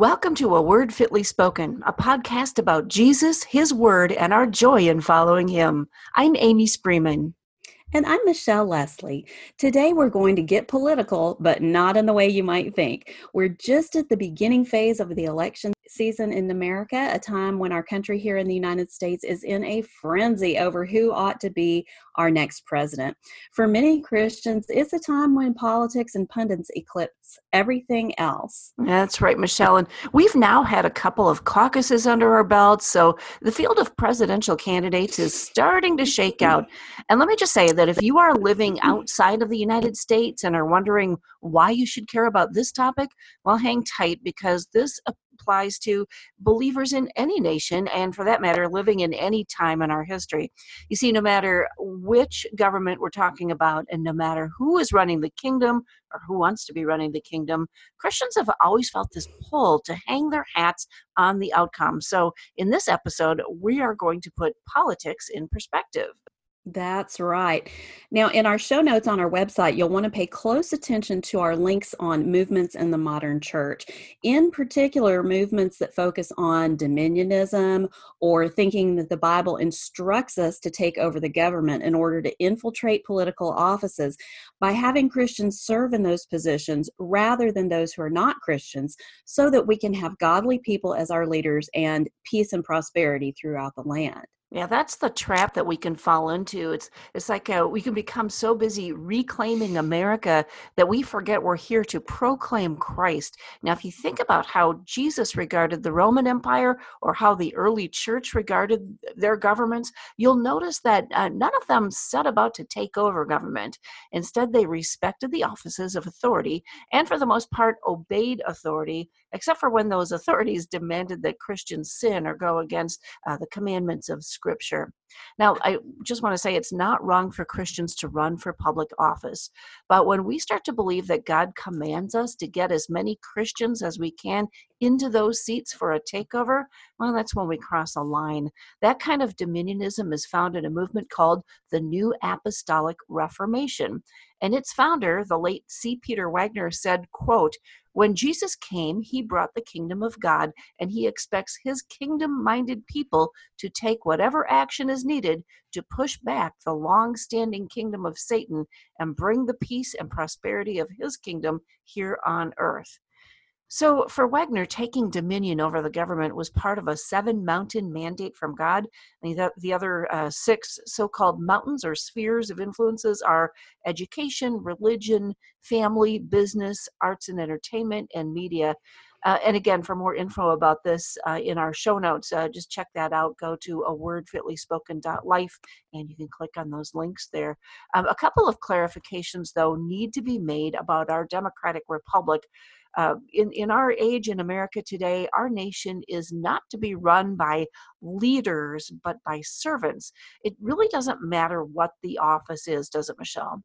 Welcome to A Word Fitly Spoken, a podcast about Jesus, His Word, and our joy in following Him. I'm Amy Spreeman. And I'm Michelle Leslie. Today we're going to get political, but not in the way you might think. We're just at the beginning phase of the election season in America, a time when our country here in the United States is in a frenzy over who ought to be our next president. For many Christians, it's a time when politics and pundits eclipse everything else. That's right, Michelle. And we've now had a couple of caucuses under our belts, so the field of presidential candidates is starting to shake out. And let me just say that if you are living outside of the United States and are wondering why you should care about this topic, well, hang tight, because this applies to believers in any nation, and for that matter, living in any time in our history. You see, no matter which government we're talking about, and no matter who is running the kingdom or who wants to be running the kingdom, Christians have always felt this pull to hang their hats on the outcome. So in this episode, we are going to put politics in perspective. That's right. Now, in our show notes on our website, you'll want to pay close attention to our links on movements in the modern church. In particular, movements that focus on dominionism or thinking that the Bible instructs us to take over the government in order to infiltrate political offices by having Christians serve in those positions rather than those who are not Christians, so that we can have godly people as our leaders and peace and prosperity throughout the land. Yeah, that's the trap that we can fall into. It's like we can become so busy reclaiming America that we forget we're here to proclaim Christ. Now, if you think about how Jesus regarded the Roman Empire or how the early church regarded their governments, you'll notice that none of them set about to take over government. Instead, they respected the offices of authority and, for the most part, obeyed authority, except for when those authorities demanded that Christians sin or go against the commandments of Scripture. Now, I just want to say it's not wrong for Christians to run for public office, but when we start to believe that God commands us to get as many Christians as we can into those seats for a takeover, well, that's when we cross a line. That kind of dominionism is found in a movement called the New Apostolic Reformation. And its founder, the late C. Peter Wagner, said, quote, "When Jesus came, he brought the kingdom of God, and he expects his kingdom-minded people to take whatever action is needed to push back the long-standing kingdom of Satan and bring the peace and prosperity of his kingdom here on earth." So for Wagner, taking dominion over the government was part of a 7-mountain mandate from God. The other 6 so-called mountains or spheres of influences are education, religion, family, business, arts and entertainment, and media. And again, for more info about this in our show notes, just check that out. Go to awordfitlyspoken.life and you can click on those links there. A couple of clarifications, though, need to be made about our democratic republic. In our age in America today, our nation is not to be run by leaders, but by servants. It really doesn't matter what the office is, does it, Michelle?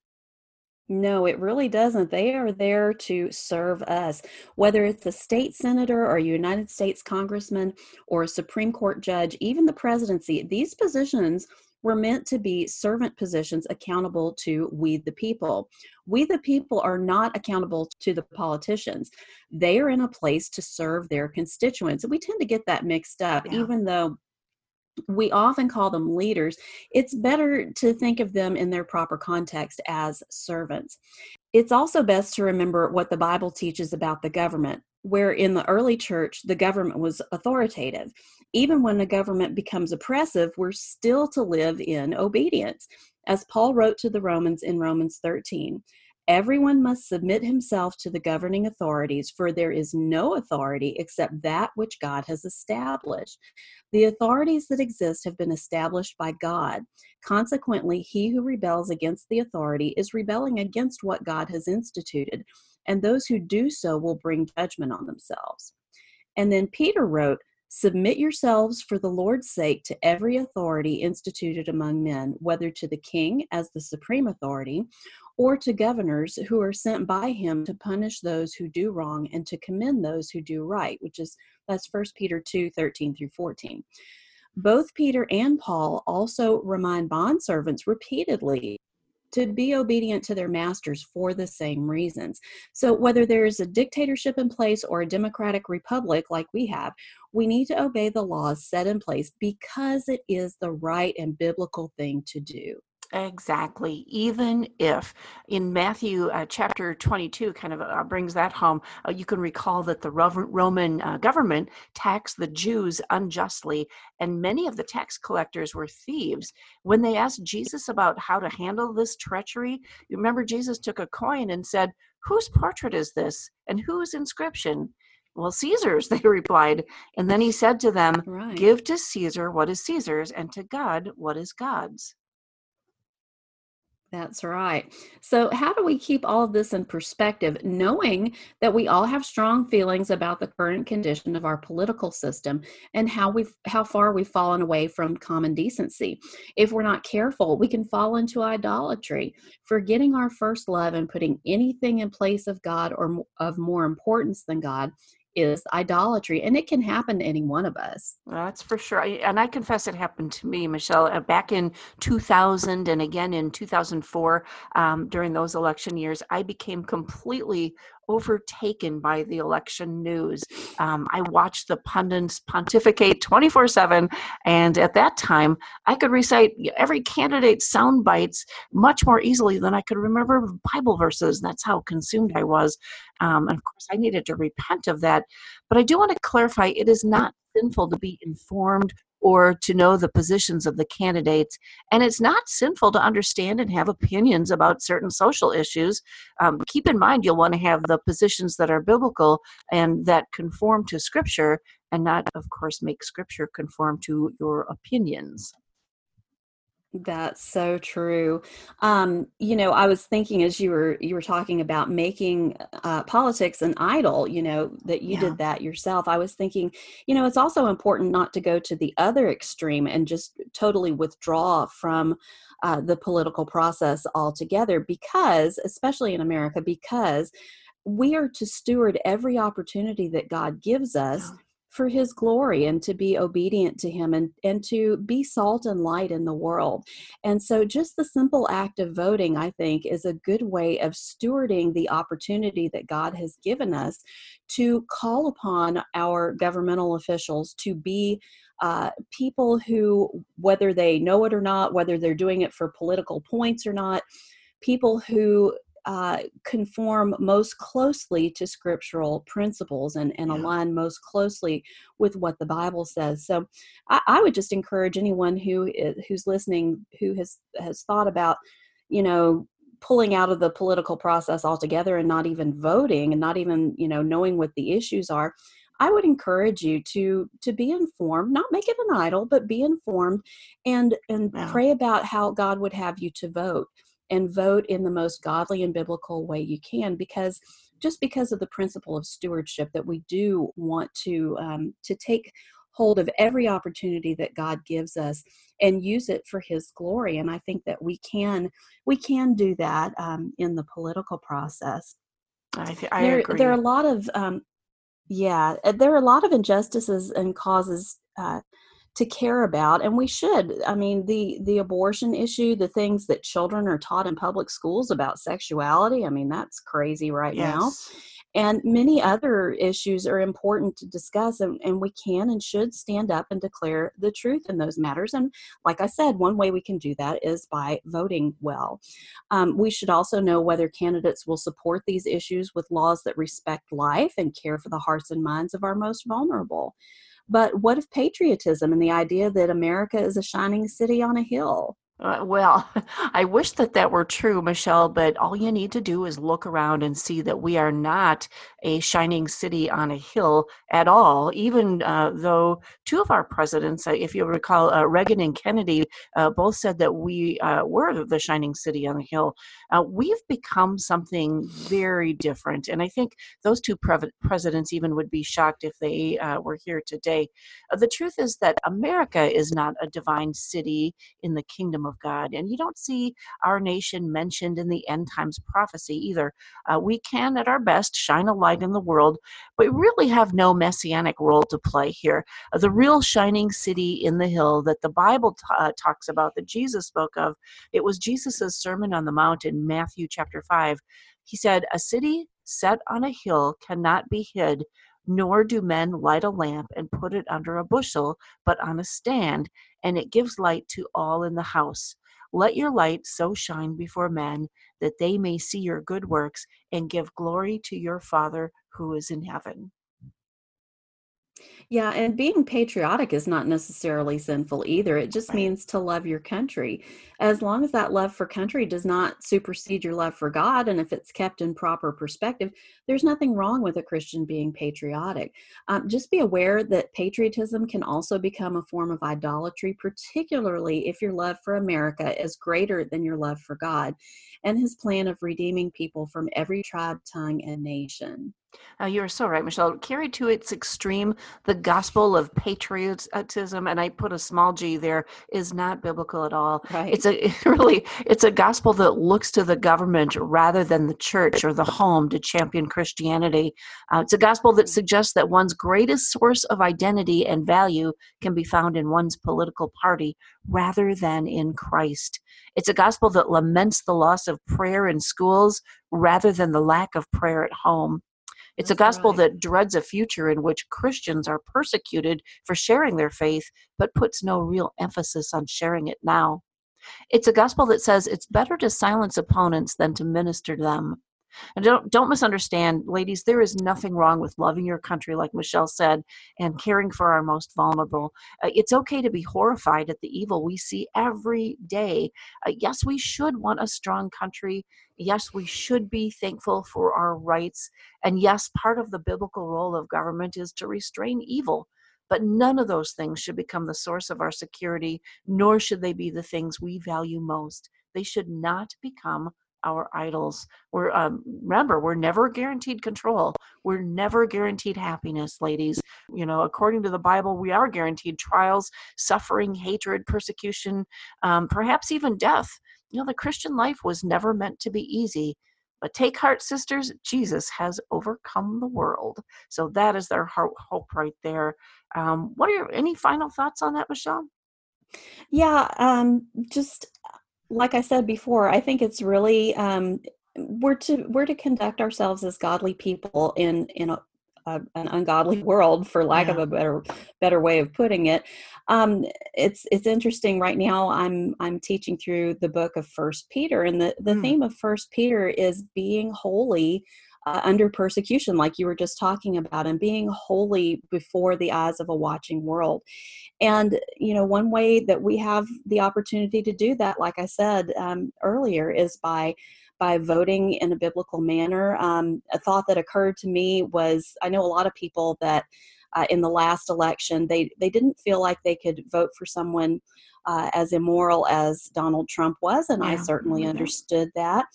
No, it really doesn't. They are there to serve us. Whether it's a state senator or a United States congressman or a Supreme Court judge, even the presidency, these positions were meant to be servant positions accountable to we the people. We the people are not accountable to the politicians. They are in a place to serve their constituents. And we tend to get that mixed up, Yeah. even though we often call them leaders. It's better to think of them in their proper context as servants. It's also best to remember what the Bible teaches about the government, where in the early church, the government was authoritative. Even when the government becomes oppressive, we're still to live in obedience. As Paul wrote to the Romans in Romans 13, "Everyone must submit himself to the governing authorities, for there is no authority except that which God has established. The authorities that exist have been established by God. Consequently, he who rebels against the authority is rebelling against what God has instituted, and those who do so will bring judgment on themselves." And then Peter wrote, "Submit yourselves for the Lord's sake to every authority instituted among men, whether to the king as the supreme authority, or to governors who are sent by him to punish those who do wrong and to commend those who do right," that's 1 Peter 2:13 through 14. Both Peter and Paul also remind bondservants repeatedly to be obedient to their masters for the same reasons. So, whether there's a dictatorship in place or a democratic republic like we have, we need to obey the laws set in place because it is the right and biblical thing to do. Exactly. Even if in Matthew chapter 22 kind of brings that home, you can recall that the Roman government taxed the Jews unjustly, and many of the tax collectors were thieves. When they asked Jesus about how to handle this treachery, you remember Jesus took a coin and said, "Whose portrait is this? And whose inscription?" "Well, Caesar's," they replied. And then he said to them, Right. "Give to Caesar what is Caesar's, and to God what is God's." That's right. So, how do we keep all of this in perspective, knowing that we all have strong feelings about the current condition of our political system and how far we've fallen away from common decency? If we're not careful, we can fall into idolatry, forgetting our first love and putting anything in place of God or of more importance than God is idolatry, and it can happen to any one of us. That's for sure. And I confess it happened to me, Michelle, back in 2000 and again in 2004, during those election years. I became completely overtaken by the election news. I watched the pundits pontificate 24/7. And at that time, I could recite every candidate's sound bites much more easily than I could remember Bible verses. That's how consumed I was. And of course, I needed to repent of that. But I do want to clarify it is not sinful to be informed or to know the positions of the candidates. And it's not sinful to understand and have opinions about certain social issues. Keep in mind, you'll want to have the positions that are biblical and that conform to Scripture, and not, of course, make Scripture conform to your opinions. That's so true. I was thinking as you were talking about making politics an idol, that you Yeah. did that yourself. I was thinking, it's also important not to go to the other extreme and just totally withdraw from the political process altogether, because, especially in America, because we are to steward every opportunity that God gives us Yeah. for his glory and to be obedient to him and to be salt and light in the world. And so just the simple act of voting, I think, is a good way of stewarding the opportunity that God has given us to call upon our governmental officials to be people who, whether they know it or not, whether they're doing it for political points or not, people who conform most closely to scriptural principles and Yeah. align most closely with what the Bible says. So I would just encourage anyone who's listening who has thought about, you know, pulling out of the political process altogether and not even voting and not even, knowing what the issues are. I would encourage you to be informed, not make it an idol, but be informed and Yeah. pray about how God would have you to vote, and vote in the most godly and biblical way you can, because just because of the principle of stewardship, that we do want to take hold of every opportunity that God gives us and use it for his glory. And I think that we can do that in the political process. I There are a agree. lot of there are a lot of injustices and causes to care about, and we should. I mean, the abortion issue, the things that children are taught in public schools about sexuality. I mean, that's crazy right now. Yes. And many other issues are important to discuss, and we can and should stand up and declare the truth in those matters. And like I said, one way we can do that is by voting well. We should also know whether candidates will support these issues with laws that respect life and care for the hearts and minds of our most vulnerable. But what if patriotism and the idea that America is a shining city on a hill? Well, I wish that that were true, Michelle, but all you need to do is look around and see that we are not a shining city on a hill at all. Even though two of our presidents, if you recall, Reagan and Kennedy, both said that we were the shining city on the hill. We've become something very different. And I think those two presidents even would be shocked if they were here today. The truth is that America is not a divine city in the kingdom kingdom of God. And you don't see our nation mentioned in the end times prophecy either. We can, at our best, shine a light in the world, but we really have no messianic role to play here. The real shining city in the hill that the Bible talks about, that Jesus spoke of, it was Jesus' Sermon on the Mount in Matthew chapter 5. He said, "A city set on a hill cannot be hid, nor do men light a lamp and put it under a bushel, but on a stand, and it gives light to all in the house. Let your light so shine before men that they may see your good works and give glory to your Father who is in heaven." Yeah, and being patriotic is not necessarily sinful either. It just Right. means to love your country. As long as that love for country does not supersede your love for God, and if it's kept in proper perspective, there's nothing wrong with a Christian being patriotic. Just be aware that patriotism can also become a form of idolatry, particularly if your love for America is greater than your love for God and his plan of redeeming people from every tribe, tongue, and nation. You're so right, Michelle. Carried to its extreme, the gospel of patriotism, and I put a small g there, is not biblical at all. Right? It's a gospel that looks to the government rather than the church or the home to champion Christianity. It's a gospel that suggests that one's greatest source of identity and value can be found in one's political party rather than in Christ. It's a gospel that laments the loss of prayer in schools rather than the lack of prayer at home. It's a That's gospel right. that dreads a future in which Christians are persecuted for sharing their faith, but puts no real emphasis on sharing it now. It's a gospel that says it's better to silence opponents than to minister to them. And don't misunderstand, ladies, there is nothing wrong with loving your country, like Michelle said, and caring for our most vulnerable. It's okay to be horrified at the evil we see every day. Yes, we should want a strong country. Yes, we should be thankful for our rights. And yes, part of the biblical role of government is to restrain evil. But none of those things should become the source of our security, nor should they be the things we value most. They should not become our idols. Remember, we're never guaranteed control. We're never guaranteed happiness, ladies. According to the Bible, we are guaranteed trials, suffering, hatred, persecution, perhaps even death. The Christian life was never meant to be easy. But take heart, sisters, Jesus has overcome the world. So that is their hope right there. What are any final thoughts on that, Michelle? Yeah, just like I said before, I think it's really we're to conduct ourselves as godly people in an ungodly world, for lack of Yeah. a better way of putting it. It's interesting right now. I'm teaching through the book of First Peter, and the Mm. theme of First Peter is being holy. Under persecution, like you were just talking about, and being holy before the eyes of a watching world. And, one way that we have the opportunity to do that, like I said earlier, is by voting in a biblical manner. A thought that occurred to me was, I know a lot of people that in the last election, they didn't feel like they could vote for someone as immoral as Donald Trump was, and I Yeah. certainly Right there. understood that.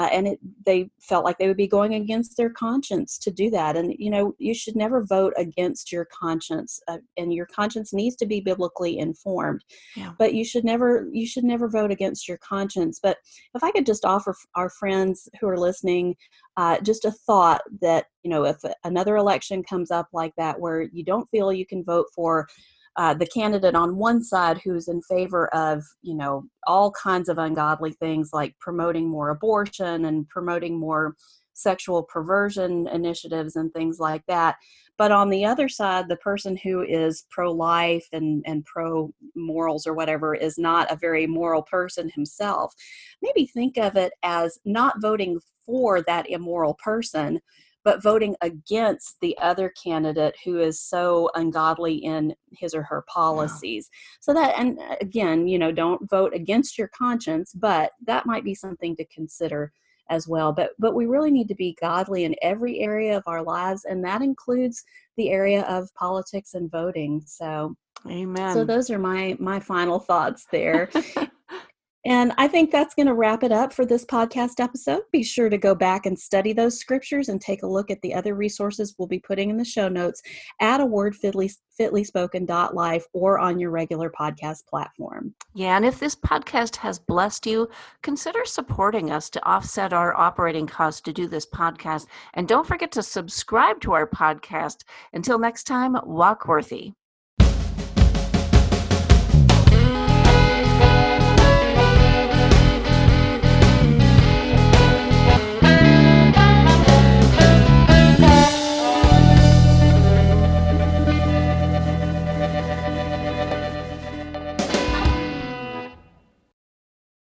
They felt like they would be going against their conscience to do that. And you should never vote against your conscience, and your conscience needs to be biblically informed. Yeah. But you should never vote against your conscience. But if I could just offer our friends who are listening just a thought that, if another election comes up like that, where you don't feel you can vote for the candidate on one side who's in favor of, all kinds of ungodly things like promoting more abortion and promoting more sexual perversion initiatives and things like that. But on the other side, the person who is pro-life and pro-morals or whatever is not a very moral person himself. Maybe think of it as not voting for that immoral person, but voting against the other candidate who is so ungodly in his or her Yeah. policies. So that, and again, don't vote against your conscience, but that might be something to consider as well. But we really need to be godly in every area of our lives, and that includes the area of politics and voting. So Amen. those are my final thoughts there. And I think that's going to wrap it up for this podcast episode. Be sure to go back and study those scriptures and take a look at the other resources we'll be putting in the show notes at awordfitlyspoken.life or on your regular podcast platform. Yeah, and if this podcast has blessed you, consider supporting us to offset our operating costs to do this podcast. And don't forget to subscribe to our podcast. Until next time, walk worthy.